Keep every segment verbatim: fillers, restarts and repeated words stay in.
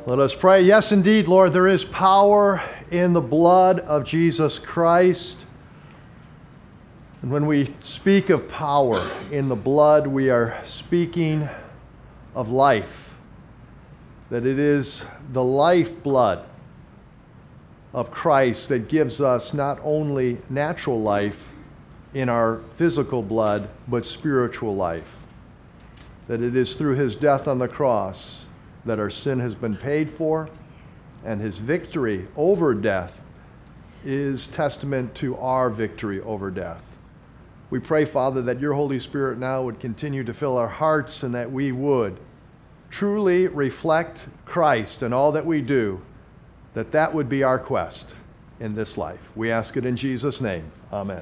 Let us pray. Yes, indeed, Lord, there is power in the blood of Jesus Christ. And when we speak of power in the blood, we are speaking of life. That it is the lifeblood of Christ that gives us not only natural life in our physical blood, but spiritual life. That it is through his death on the cross that our sin has been paid for, and his victory over death is testament to our victory over death. We pray, Father, that your Holy Spirit now would continue to fill our hearts and that we would truly reflect Christ in all that we do, that that would be our quest in this life. We ask it in Jesus' name. Amen.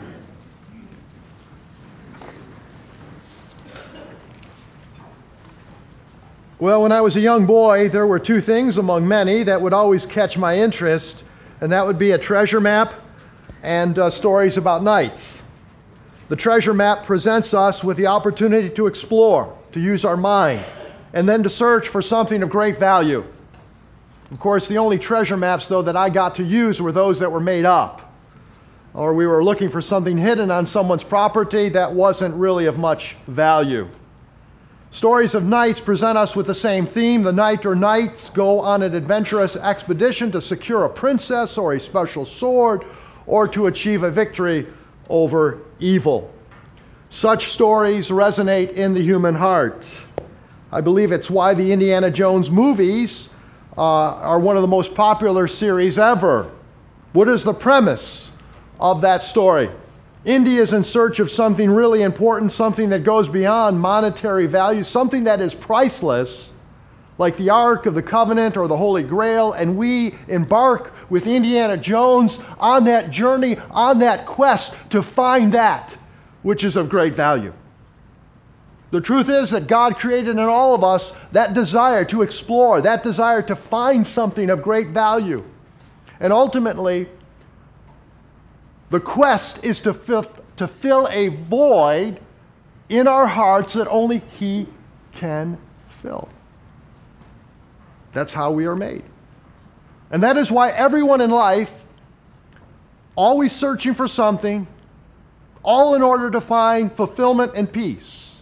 Well, when I was a young boy, there were two things among many that would always catch my interest, and that would be a treasure map and uh, stories about knights. The treasure map presents us with the opportunity to explore, to use our mind, and then to search for something of great value. Of course, the only treasure maps, though, that I got to use were those that were made up, or we were looking for something hidden on someone's property that wasn't really of much value. Stories of knights present us with the same theme. The knight or knights go on an adventurous expedition to secure a princess or a special sword or to achieve a victory over evil. Such stories resonate in the human heart. I believe it's why the Indiana Jones movies uh, are one of the most popular series ever. What is the premise of that story? Indy is in search of something really important, something that goes beyond monetary value, something that is priceless, like the Ark of the Covenant or the Holy Grail, and we embark with Indiana Jones on that journey, on that quest to find that which is of great value. The truth is that God created in all of us that desire to explore, that desire to find something of great value. And ultimately, the quest is to fill, to fill a void in our hearts that only he can fill. That's how we are made. And that is why everyone in life, always searching for something, all in order to find fulfillment and peace.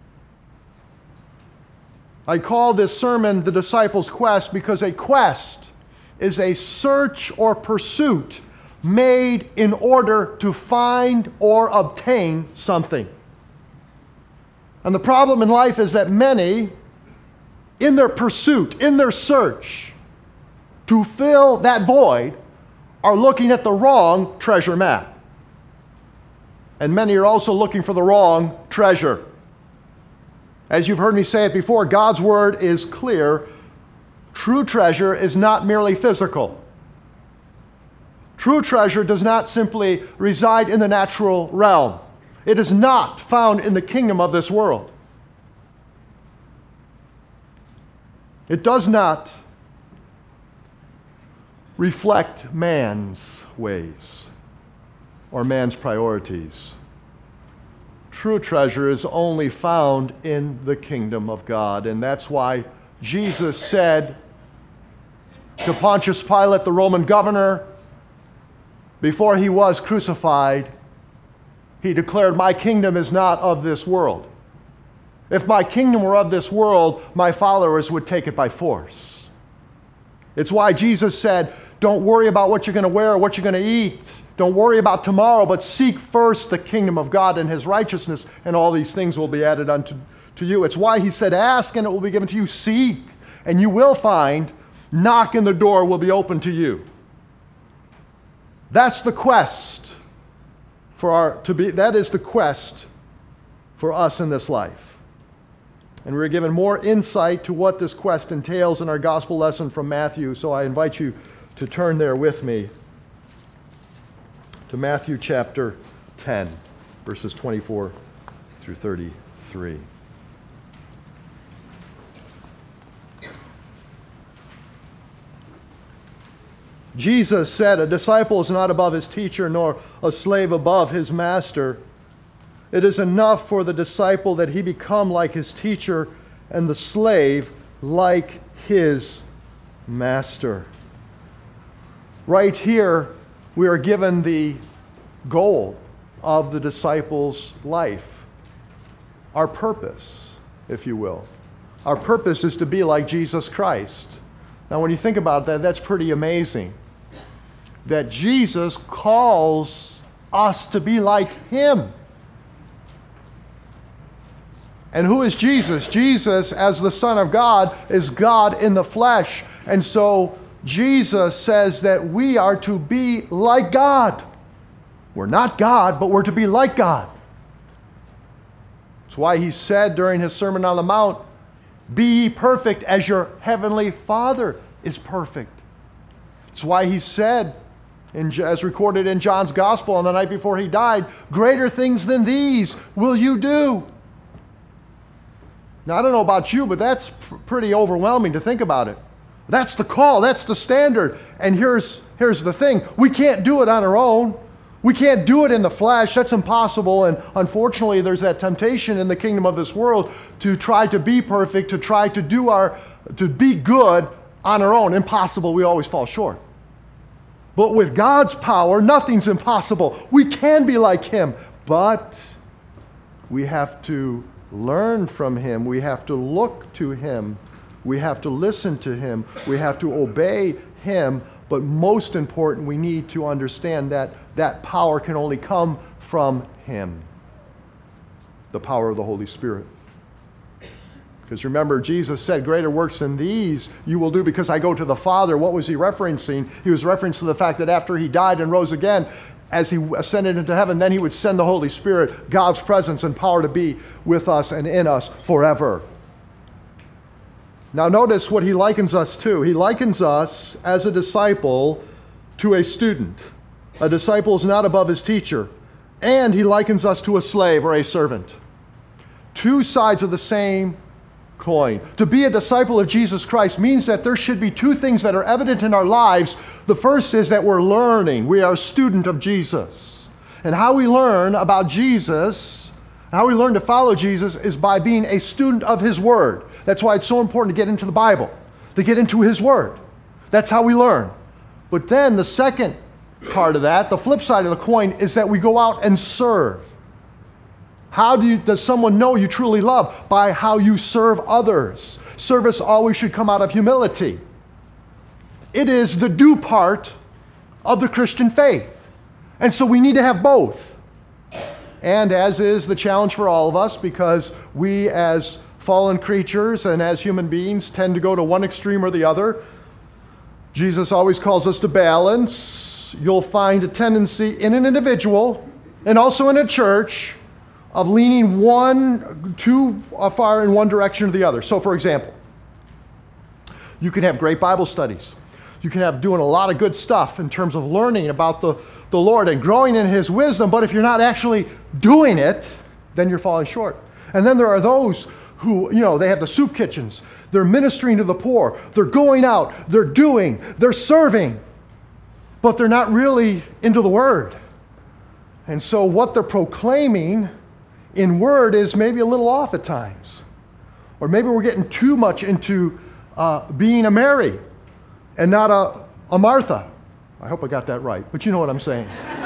I call this sermon The Disciples' Quest because a quest is a search or pursuit made in order to find or obtain something. And the problem in life is that many, in their pursuit, in their search to fill that void, are looking at the wrong treasure map. And many are also looking for the wrong treasure. As you've heard me say it before, God's word is clear. True treasure is not merely physical. True treasure does not simply reside in the natural realm. It is not found in the kingdom of this world. It does not reflect man's ways or man's priorities. True treasure is only found in the kingdom of God, and that's why Jesus said to Pontius Pilate, the Roman governor, before he was crucified, he declared, "My kingdom is not of this world. If my kingdom were of this world, my followers would take it by force." It's why Jesus said, don't worry about what you're going to wear or what you're going to eat. Don't worry about tomorrow, but seek first the kingdom of God and his righteousness, and all these things will be added unto to you. It's why he said, ask and it will be given to you. Seek and you will find. Knock and the door will be open to you. That's the quest for our to be that is the quest for us in this life. And we're given more insight to what this quest entails in our gospel lesson from Matthew, so I invite you to turn there with me to Matthew chapter ten, verses twenty-four through thirty-three. Jesus said, a disciple is not above his teacher, nor a slave above his master. It is enough for the disciple that he become like his teacher, and the slave like his master. Right here, we are given the goal of the disciples' life, our purpose, if you will. Our purpose is to be like Jesus Christ. Now, when you think about that, that's pretty amazing. That Jesus calls us to be like Him. And who is Jesus? Jesus, as the Son of God, is God in the flesh. And so Jesus says that we are to be like God. We're not God, but we're to be like God. That's why He said during His Sermon on the Mount, "Be ye perfect as your heavenly Father is perfect." It's why He said, in, as recorded in John's Gospel on the night before He died, "Greater things than these will you do." Now, I don't know about you, but that's pr- pretty overwhelming to think about it. That's the call. That's the standard. And here's, here's the thing. We can't do it on our own. We can't do it in the flesh. That's impossible. And unfortunately, there's that temptation in the kingdom of this world to try to be perfect, to try to do our, to be good on our own. Impossible. We always fall short. But with God's power, nothing's impossible. We can be like Him. But we have to learn from Him. We have to look to Him. We have to listen to Him. We have to obey Him. But most important, we need to understand that that power can only come from Him. The power of the Holy Spirit. Because remember, Jesus said, "Greater works than these you will do because I go to the Father." What was He referencing? He was referencing the fact that after He died and rose again, as He ascended into heaven, then He would send the Holy Spirit, God's presence and power, to be with us and in us forever. Now notice what He likens us to. He likens us as a disciple to a student. A disciple is not above his teacher. And He likens us to a slave or a servant. Two sides of the same coin. To be a disciple of Jesus Christ means that there should be two things that are evident in our lives. The first is that we're learning. We are a student of Jesus. And how we learn about Jesus, how we learn to follow Jesus, is by being a student of His Word. That's why it's so important to get into the Bible, to get into His Word. That's how we learn. But then the second part of that, the flip side of the coin, is that we go out and serve. How do you, does someone know you truly love? By how you serve others. Service always should come out of humility. It is the do part of the Christian faith. And so we need to have both. And as is the challenge for all of us, because we as fallen creatures and as human beings tend to go to one extreme or the other, Jesus always calls us to balance. You'll find a tendency in an individual and also in a church of leaning one too far in one direction or the other. So for example, you can have great Bible studies. You can have doing a lot of good stuff in terms of learning about the, the Lord and growing in His wisdom, but if you're not actually doing it, then you're falling short. And then there are those who, you know, they have the soup kitchens. They're ministering to the poor. They're going out. They're doing. They're serving. But they're not really into the Word. And so what they're proclaiming in word is maybe a little off at times. Or maybe we're getting too much into uh, being a Mary and not a, a Martha. I hope I got that right, but you know what I'm saying.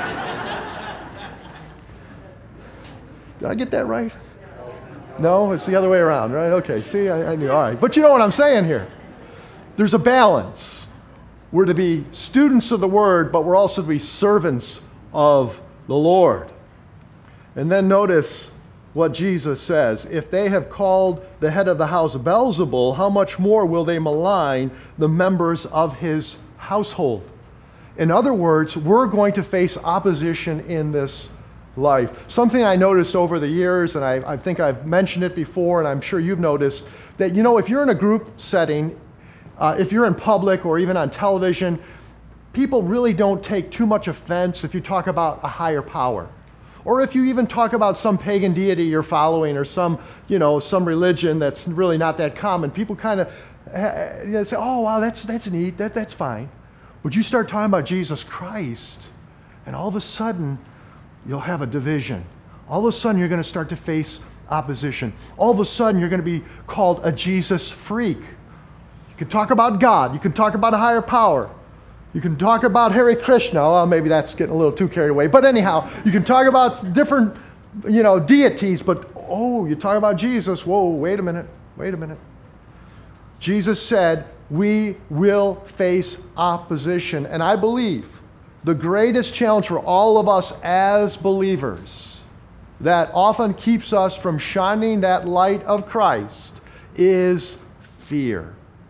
Did I get that right? No, it's the other way around, right? Okay, see, I, I knew, all right. But you know what I'm saying here. There's a balance. We're to be students of the Word, but we're also to be servants of the Lord. And then notice what Jesus says. If they have called the head of the house Beelzebul, how much more will they malign the members of his household? In other words, we're going to face opposition in this life. Something I noticed over the years, and I, I think I've mentioned it before, and I'm sure you've noticed, that, you know, if you're in a group setting, uh, if you're in public or even on television, people really don't take too much offense if you talk about a higher power. Or if you even talk about some pagan deity you're following or some, you know, some religion that's really not that common. People kind of uh, say, oh, wow, that's, that's neat, that, that's fine. But you start talking about Jesus Christ, and all of a sudden, you'll have a division. All of a sudden, you're going to start to face opposition. All of a sudden, you're going to be called a Jesus freak. You can talk about God. You can talk about a higher power. You can talk about Hare Krishna. Well, maybe that's getting a little too carried away. But anyhow, you can talk about different, you know, deities. But, oh, you talk about Jesus. Whoa, wait a minute. Wait a minute. Jesus said, we will face opposition. And I believe the greatest challenge for all of us as believers that often keeps us from shining that light of Christ is fear.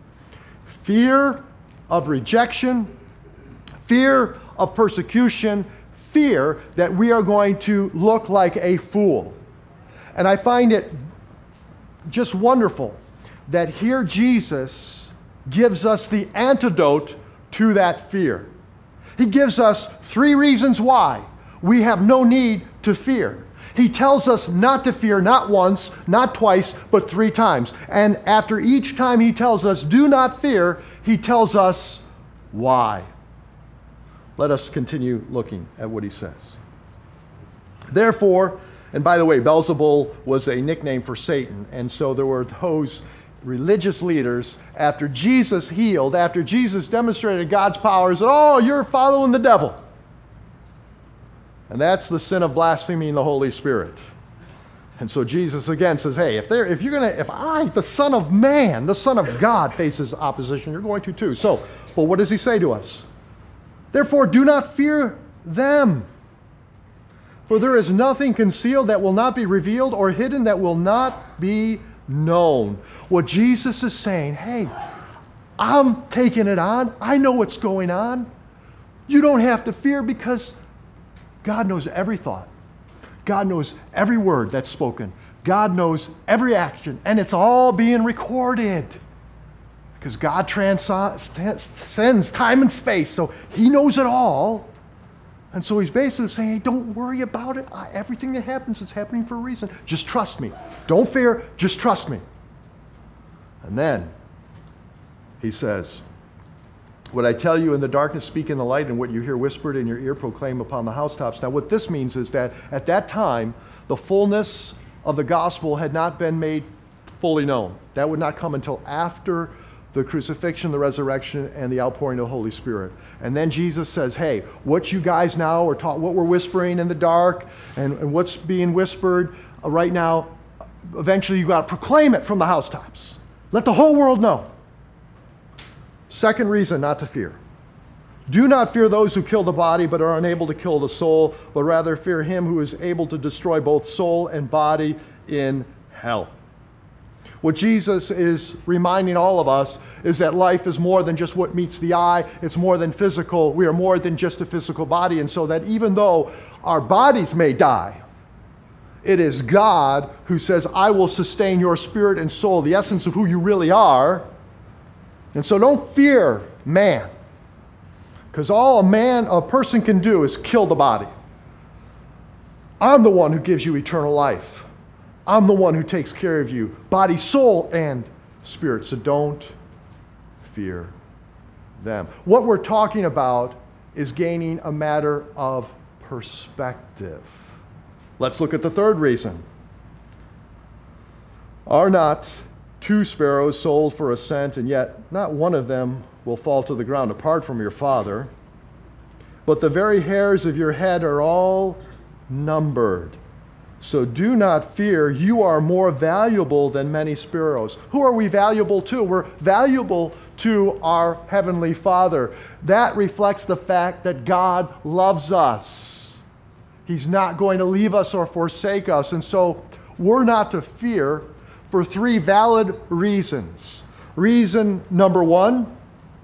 Fear of rejection, fear of persecution, fear that we are going to look like a fool. And I find it just wonderful that here Jesus gives us the antidote to that fear. He gives us three reasons why we have no need to fear. He tells us not to fear, not once, not twice, but three times. And after each time he tells us, do not fear, he tells us why. Let us continue looking at what he says. Therefore, and by the way, Beelzebul was a nickname for Satan. And so there were those religious leaders, after Jesus healed, after Jesus demonstrated God's powers, that, oh, you're following the devil. And that's the sin of blaspheming the Holy Spirit. And so Jesus again says, hey, if, if you're going to, if I, the Son of Man, the Son of God, faces opposition, you're going to too. So, well, what does he say to us? Therefore, do not fear them. For there is nothing concealed that will not be revealed, or hidden that will not be known. What Jesus is saying, hey, I'm taking it on. I know what's going on. You don't have to fear, because God knows every thought. God knows every word that's spoken. God knows every action, and it's all being recorded. Because God transcends time and space, so he knows it all. And so he's basically saying, hey, don't worry about it. I, everything that happens is happening for a reason. Just trust me. Don't fear, just trust me. And then he says, what I tell you in the darkness, speak in the light, and what you hear whispered in your ear, proclaim upon the housetops. Now, what this means is that at that time, the fullness of the gospel had not been made fully known. That would not come until after the crucifixion, the resurrection, and the outpouring of the Holy Spirit. And then Jesus says, hey, what you guys now are taught, what we're whispering in the dark, and, and what's being whispered uh, right now, eventually you've got to proclaim it from the housetops. Let the whole world know. Second reason not to fear. Do not fear those who kill the body but are unable to kill the soul, but rather fear him who is able to destroy both soul and body in hell. What Jesus is reminding all of us is that life is more than just what meets the eye. It's more than physical. We are more than just a physical body. And so that even though our bodies may die, it is God who says, I will sustain your spirit and soul, the essence of who you really are. And so don't fear man, because all a man, a person can do is kill the body. I'm the one who gives you eternal life. I'm the one who takes care of you, body, soul, and spirit. So don't fear them. What we're talking about is gaining a matter of perspective. Let's look at the third reason. Are not two sparrows sold for a cent, and yet not one of them will fall to the ground apart from your Father? But the very hairs of your head are all numbered. So do not fear, you are more valuable than many sparrows. Who are we valuable to? We're valuable to our Heavenly Father. That reflects the fact that God loves us. He's not going to leave us or forsake us. And so we're not to fear for three valid reasons. Reason number one,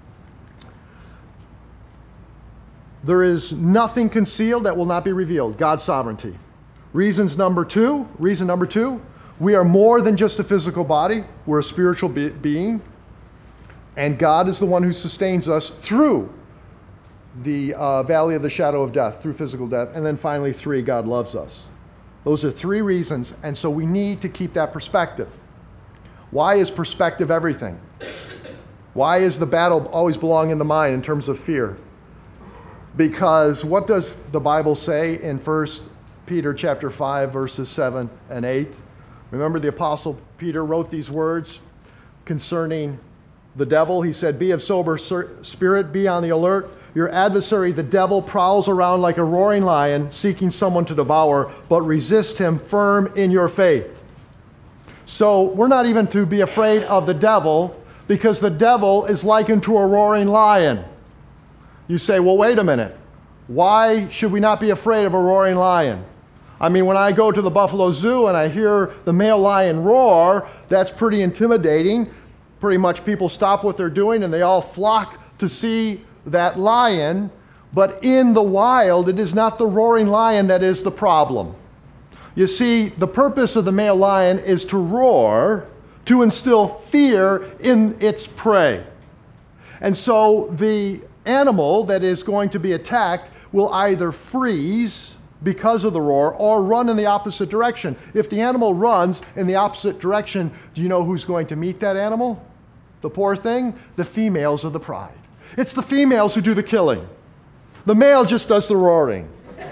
there is nothing concealed that will not be revealed. God's sovereignty. Reasons number two, reason number two, we are more than just a physical body. We're a spiritual be- being. And God is the one who sustains us through the uh, valley of the shadow of death, through physical death. And then finally, three, God loves us. Those are three reasons. And so we need to keep that perspective. Why is perspective everything? Why is the battle always belong in the mind in terms of fear? Because what does the Bible say in First Peter chapter five, verses seven and eight? Remember, the Apostle Peter wrote these words concerning the devil. He said, be of sober spirit, be on the alert. Your adversary, the devil, prowls around like a roaring lion, seeking someone to devour, but resist him firm in your faith. So we're not even to be afraid of the devil, because the devil is likened to a roaring lion. You say, well, wait a minute. Why should we not be afraid of a roaring lion? I mean, when I go to the Buffalo Zoo and I hear the male lion roar, that's pretty intimidating. Pretty much people stop what they're doing and they all flock to see that lion. But in the wild, it is not the roaring lion that is the problem. You see, the purpose of the male lion is to roar, to instill fear in its prey. And so the animal that is going to be attacked will either freeze because of the roar or run in the opposite direction. If the animal runs in the opposite direction, do you know who's going to meet that animal? The poor thing? The females of the pride. It's the females who do the killing. The male just does the roaring.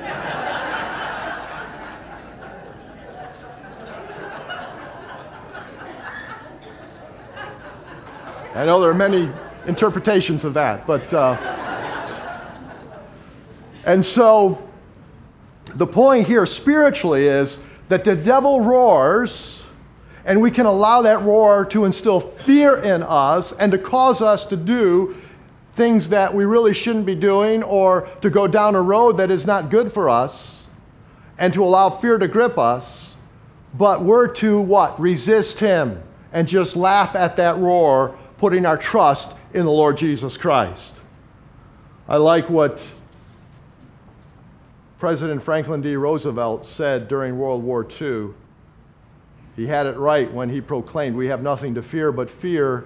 I know there are many interpretations of that, but uh, and so the point here spiritually is that the devil roars, and we can allow that roar to instill fear in us and to cause us to do things that we really shouldn't be doing, or to go down a road that is not good for us, and to allow fear to grip us. But we're to what? Resist him and just laugh at that roar, putting our trust in the Lord Jesus Christ. I like what President Franklin D. Roosevelt said during World War Two. He had it right when he proclaimed, we have nothing to fear but fear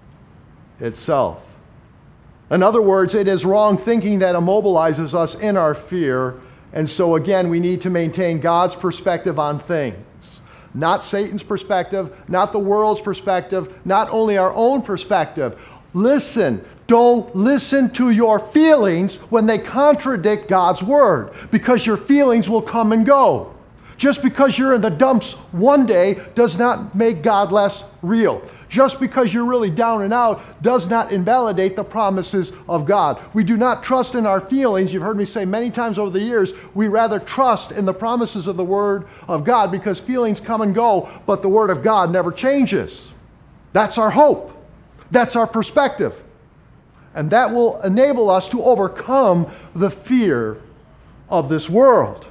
itself. In other words, it is wrong thinking that immobilizes us in our fear. And so again, we need to maintain God's perspective on things. Not Satan's perspective, not the world's perspective, not only our own perspective. Listen, don't listen to your feelings when they contradict God's word, because your feelings will come and go. Just because you're in the dumps one day does not make God less real. Just because you're really down and out does not invalidate the promises of God. We do not trust in our feelings. You've heard me say many times over the years, we rather trust in the promises of the Word of God, because feelings come and go, but the Word of God never changes. That's our hope. That's our perspective. And that will enable us to overcome the fear of this world.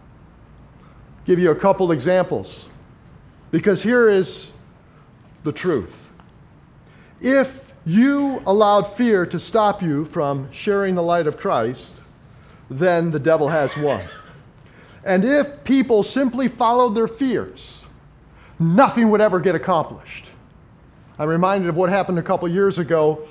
Give you a couple examples, because here is the truth. If you allowed fear to stop you from sharing the light of Christ, then the devil has won. And if people simply followed their fears, nothing would ever get accomplished. I'm reminded of what happened a couple years ago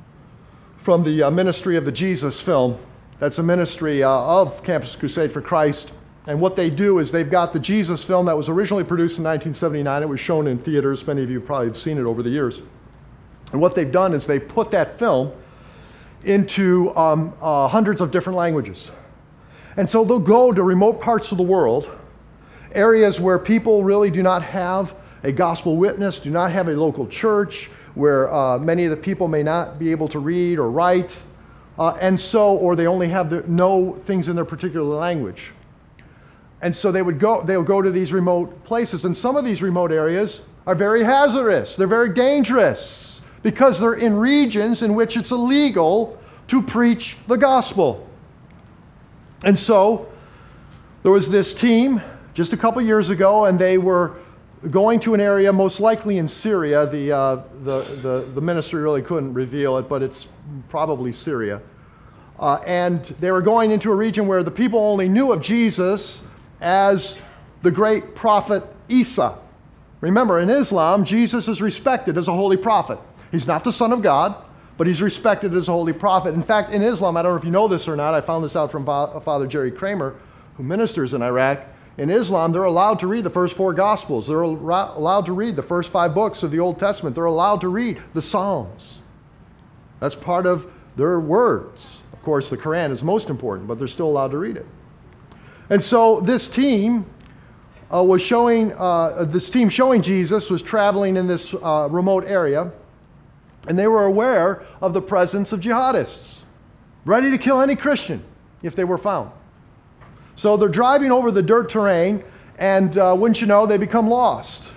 from the uh, ministry of the Jesus film. That's a ministry uh, of Campus Crusade for Christ. And what they do is they've got the Jesus film that was originally produced in nineteen seventy-nine. It was shown in theaters. Many of you probably have seen it over the years. And what they've done is they've put that film into um, uh, hundreds of different languages. And so they'll go to remote parts of the world, areas where people really do not have a gospel witness, do not have a local church, where uh, many of the people may not be able to read or write, uh, and so, or they only have the, no things in their particular language. And so they would go, they'll go to these remote places, and some of these remote areas are very hazardous. They're very dangerous because they're in regions in which it's illegal to preach the gospel. And so there was this team just a couple years ago, and they were going to an area most likely in Syria. The, uh, the, the, the ministry really couldn't reveal it, but it's probably Syria. Uh, and they were going into a region where the people only knew of Jesus as the great prophet Isa. Remember, in Islam, Jesus is respected as a holy prophet. He's not the Son of God, but he's respected as a holy prophet. In fact, in Islam, I don't know if you know this or not, I found this out from Father Jerry Kramer, who ministers in Iraq. In Islam, they're allowed to read the first four Gospels. They're allowed to read the first five books of the Old Testament. They're allowed to read the Psalms. That's part of their words. Of course, the Quran is most important, but they're still allowed to read it. And so this team uh, was showing, uh, this team showing Jesus was traveling in this uh, remote area. And they were aware of the presence of jihadists, ready to kill any Christian if they were found. So they're driving over the dirt terrain, and uh, wouldn't you know, they become lost.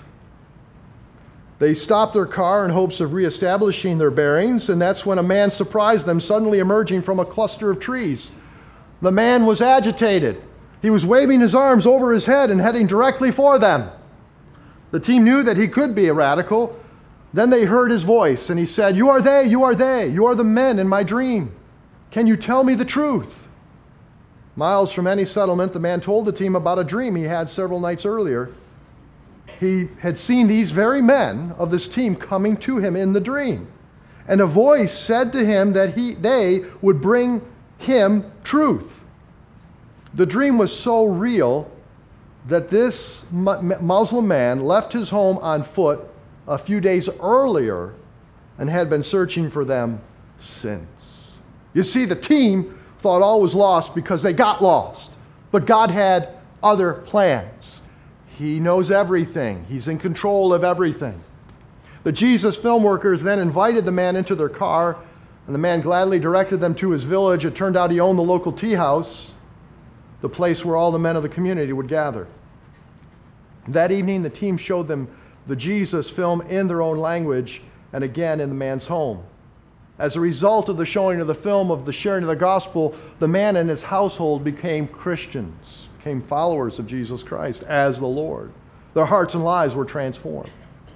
They stop their car in hopes of reestablishing their bearings, and that's when a man surprised them, suddenly emerging from a cluster of trees. The man was agitated. He was waving his arms over his head and heading directly for them. The team knew that he could be a radical. Then they heard his voice, and he said, "You are they, you are they, you are the men in my dream. Can you tell me the truth?" Miles from any settlement, the man told the team about a dream he had several nights earlier. He had seen these very men of this team coming to him in the dream. And a voice said to him that he, they would bring him truth. The dream was so real that this Muslim man left his home on foot a few days earlier and had been searching for them since. You see, the team thought all was lost because they got lost. But God had other plans. He knows everything. He's in control of everything. The Jesus film workers then invited the man into their car, and the man gladly directed them to his village. It turned out he owned the local tea house, the place where all the men of the community would gather. That evening, the team showed them the Jesus film in their own language, and again in the man's home. As a result of the showing of the film, of the sharing of the gospel, the man and his household became Christians, became followers of Jesus Christ as the Lord. Their hearts and lives were transformed.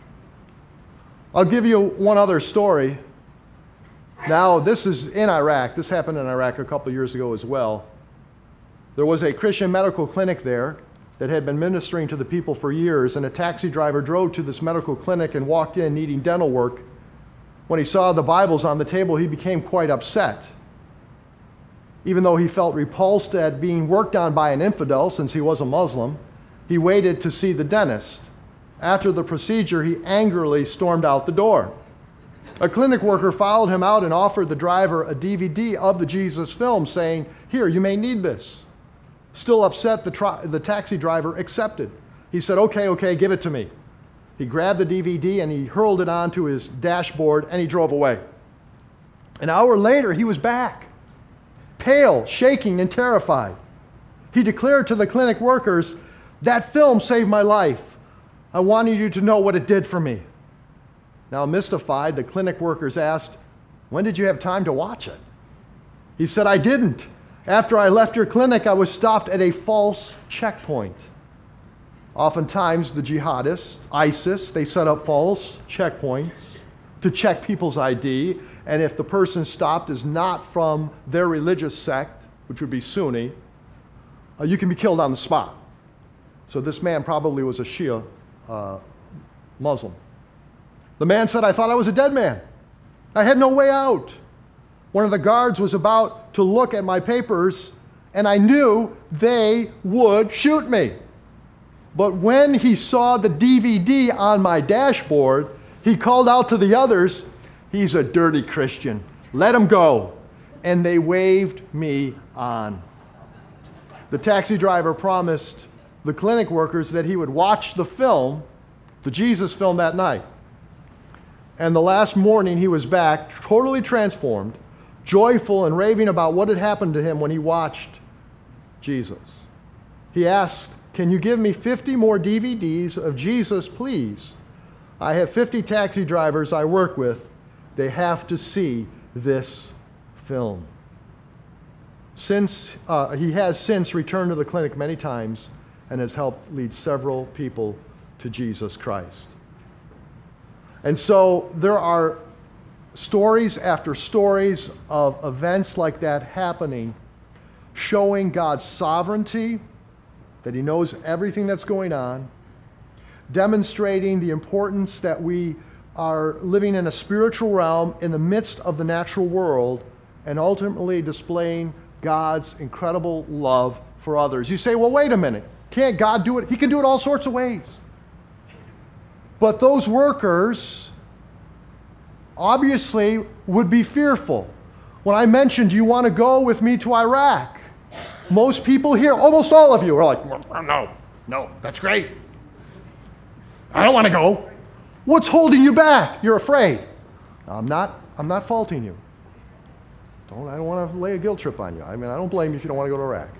I'll give you one other story. Now, this is in Iraq. This happened in Iraq a couple of years ago as well. There was a Christian medical clinic there that had been ministering to the people for years, and a taxi driver drove to this medical clinic and walked in needing dental work. When he saw the Bibles on the table, he became quite upset. Even though he felt repulsed at being worked on by an infidel, since he was a Muslim, he waited to see the dentist. After the procedure, he angrily stormed out the door. A clinic worker followed him out and offered the driver a D V D of the Jesus film, saying, "Here, you may need this." Still upset, the, tri- the taxi driver accepted. He said, "Okay, okay, give it to me." He grabbed the D V D and he hurled it onto his dashboard and he drove away. An hour later, he was back, pale, shaking, and terrified. He declared to the clinic workers, "That film saved my life. I wanted you to know what it did for me." Now, mystified, the clinic workers asked, "When did you have time to watch it?" He said, "I didn't. After I left your clinic, I was stopped at a false checkpoint." Oftentimes, the jihadists, ISIS, they set up false checkpoints to check people's I D, and if the person stopped is not from their religious sect, which would be Sunni, uh, you can be killed on the spot. So this man probably was a Shia uh, Muslim. The man said, "I thought I was a dead man. I had no way out. One of the guards was about to look at my papers, and I knew they would shoot me. But when he saw the D V D on my dashboard, he called out to the others, 'He's a dirty Christian. Let him go.' And they waved me on." The taxi driver promised the clinic workers that he would watch the film, the Jesus film, that night. And the last morning he was back, totally transformed, joyful and raving about what had happened to him when he watched Jesus. He asked, "Can you give me fifty more D V Ds of Jesus, please? I have fifty taxi drivers I work with. They have to see this film." Since uh, he has since returned to the clinic many times and has helped lead several people to Jesus Christ. And so there are stories after stories of events like that happening, showing God's sovereignty, that he knows everything that's going on, demonstrating the importance that we are living in a spiritual realm in the midst of the natural world, and ultimately displaying God's incredible love for others. You say, "Well, wait a minute. Can't God do it?" He can do it all sorts of ways. But those workers obviously would be fearful. When I mentioned, "Do you want to go with me to Iraq?" most people here, almost all of you, are like, "No, no, that's great. I don't want to go." What's holding you back? You're afraid. I'm not, I'm not faulting you. Don't, I don't want to lay a guilt trip on you. I mean, I don't blame you if you don't want to go to Iraq.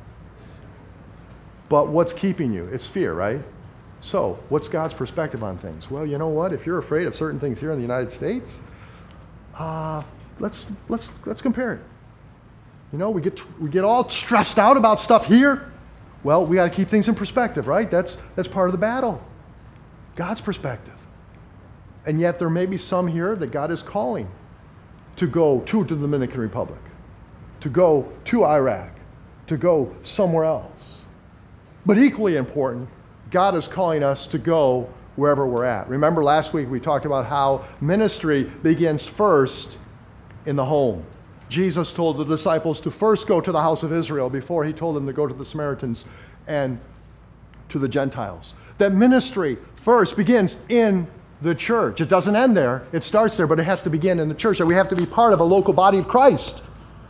But what's keeping you? It's fear, right? So, what's God's perspective on things? Well, you know what? If you're afraid of certain things here in the United States, uh, let's let's let's compare it. You know, we get we get all stressed out about stuff here. Well, we got to keep things in perspective, right? That's that's part of the battle. God's perspective. And yet there may be some here that God is calling to go to the Dominican Republic, to go to Iraq, to go somewhere else. But equally important, God is calling us to go wherever we're at. Remember last week we talked about how ministry begins first in the home. Jesus told the disciples to first go to the house of Israel before he told them to go to the Samaritans and to the Gentiles. That ministry first begins in the church. It doesn't end there. It starts there, but it has to begin in the church. And we have to be part of a local body of Christ.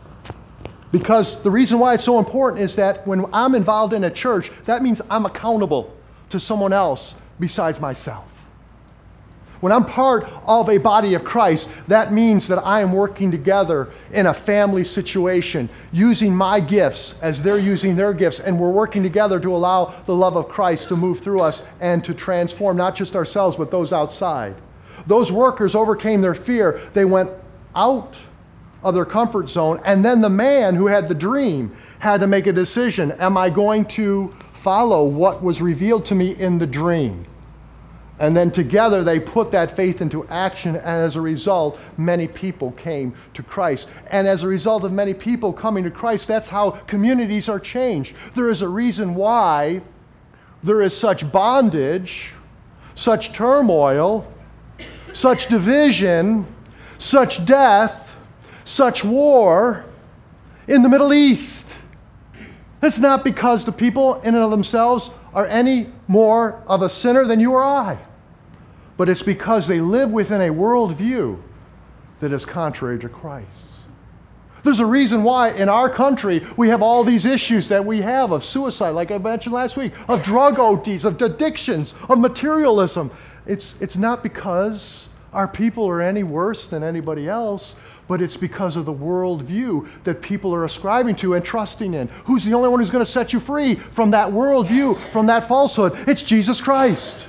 Because the reason why it's so important is that when I'm involved in a church, that means I'm accountable to someone else besides myself. When I'm part of a body of Christ, that means that I am working together in a family situation, using my gifts as they're using their gifts, and we're working together to allow the love of Christ to move through us and to transform not just ourselves, but those outside. Those workers overcame their fear. They went out of their comfort zone, and then the man who had the dream had to make a decision. Am I going to follow what was revealed to me in the dream? And then together they put that faith into action, and as a result, many people came to Christ. And as a result of many people coming to Christ, that's how communities are changed. There is a reason why there is such bondage, such turmoil, such division, such death, such war in the Middle East. It's not because the people in and of themselves are any more of a sinner than you or I, but it's because they live within a worldview that is contrary to Christ. There's a reason why in our country we have all these issues that we have of suicide, like I mentioned last week, of drug O Ds, of addictions, of materialism. It's, it's not because our people are any worse than anybody else, but it's because of the worldview that people are ascribing to and trusting in. Who's the only one who's going to set you free from that worldview, from that falsehood? It's Jesus Christ.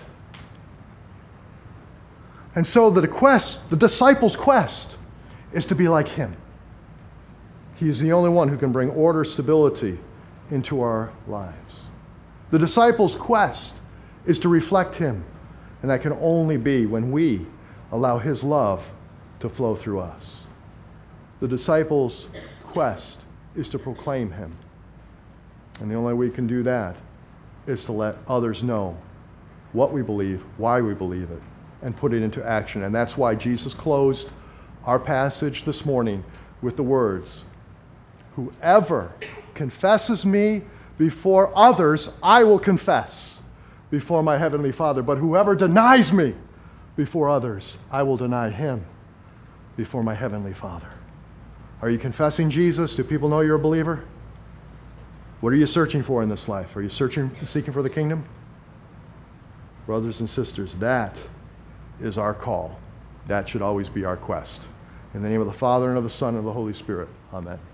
And so the quest, the disciples' quest, is to be like him. He is the only one who can bring order, stability into our lives. The disciples' quest is to reflect him, and that can only be when we allow his love to flow through us. The disciples' quest is to proclaim him. And the only way we can do that is to let others know what we believe, why we believe it, and put it into action. And that's why Jesus closed our passage this morning with the words, "Whoever confesses me before others, I will confess before my heavenly Father. But whoever denies me before others, I will deny him before my heavenly Father." Are you confessing Jesus? Do people know you're a believer? What are you searching for in this life? Are you searching, seeking for the kingdom? Brothers and sisters, that is our call. That should always be our quest. In the name of the Father, and of the Son, and of the Holy Spirit. Amen.